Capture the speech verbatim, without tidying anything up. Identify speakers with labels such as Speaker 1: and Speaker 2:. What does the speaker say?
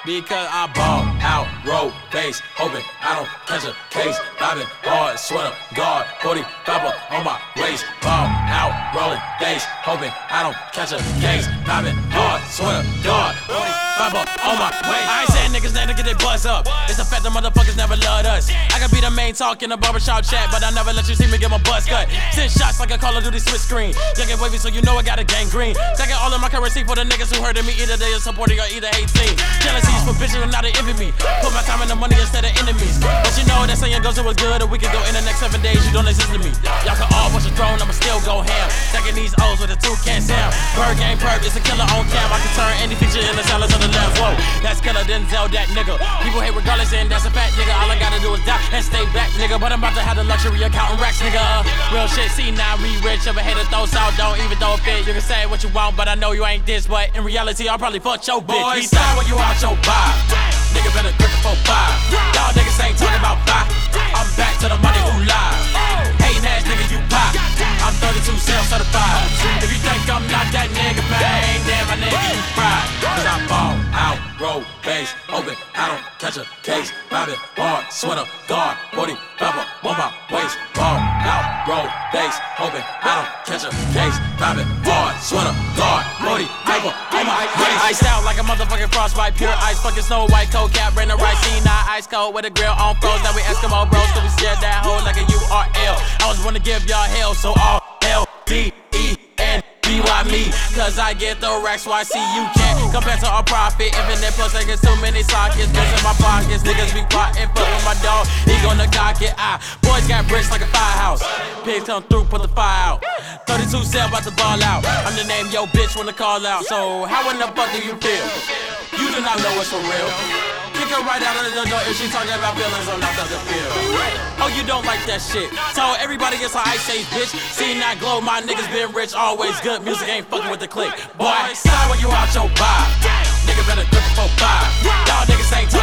Speaker 1: because I ball out, roll base, hoping I don't catch a case. Vibing hard, sweater, guard, forty-five on my waist. Ball out, rolling base, hoping I don't catch a case. Vibing hard, sweater, guard, forty-five on my waist. I ain't saying niggas never get their buzz up. It's the fact that motherfuckers never loved us. I can be the main talk in a barbershop chat, but I never let you see me get my buzz cut. Send shots like a Call of Duty split screen. Youngin' wavy, so you know I got a gangrene. Taking all of my currency for the niggas who hurting me. Either they are supporting or either hating. Jealousy's for bitches and not to envy me. Put my time in the money instead of enemies. But you know that saying goes, it was good, or we could go in the next seven days. You don't listen to me. Y'all can all watch the throne, I'ma still go ham. Stacking these O's with a two-can sound. Bird game perp, it's a killer on cam. I can turn any feature in the salad to the left. Whoa, that's killer, Denzel, that nigga. People hate regardless, and that's a fact, nigga. All I gotta do is die and stay back, nigga. But I'm about to have the luxury of counting racks, nigga. Real shit, see now we rich. If a hater throw out, don't even throw a fit. You can say what you want, but I know you ain't this. But in reality, I'll probably fuck your bitch. Boy, style when you out your vibe. Nigga better grip it for five. Y'all niggas ain't talking about five. I'm back to the money who lies. Hating ass nigga, you pop. I'm thirty-two sales certified. If you think I'm not that nigga, man, damn my nigga, you fried. Cause I ball out, roll base, open, I don't catch a case. Vibing hard, sweater, guard, forty-five on my waist. Ball out, roll base, open, I don't catch a case. Vibing hard, sweater, guard, forty-five on my waist. Iced out like a motherfucking frostbite, pure ice, fucking snow white, cold cap, rain the rice, scene, not ice cold with a grill on froze. Now we Eskimo bros, cause we share that hole like a U R L. I was wanna give y'all hell, so all L D E N B Y me, cause I get the racks, why see you can't compare to a profit. Infinite plus like it's too many sockets, bills in my pockets. Niggas be plotting, fuck with my dog, he gonna cock it. Ah, boys got bricks like a firehouse. Pigs come through, put the fire out. thirty-two cell about to ball out. I'm the name yo bitch when the call out. So how in the fuck do you feel? You do not know what's for real. Kick her right out of the door if she talking about feelings or not doesn't feel. Oh, you don't like that shit. So everybody gets an ice age, bitch. See not glow, my niggas been rich, always good. Music ain't fucking with the click. Boy, style when you out your vibe. Nigga better grip it for five. Y'all niggas ain't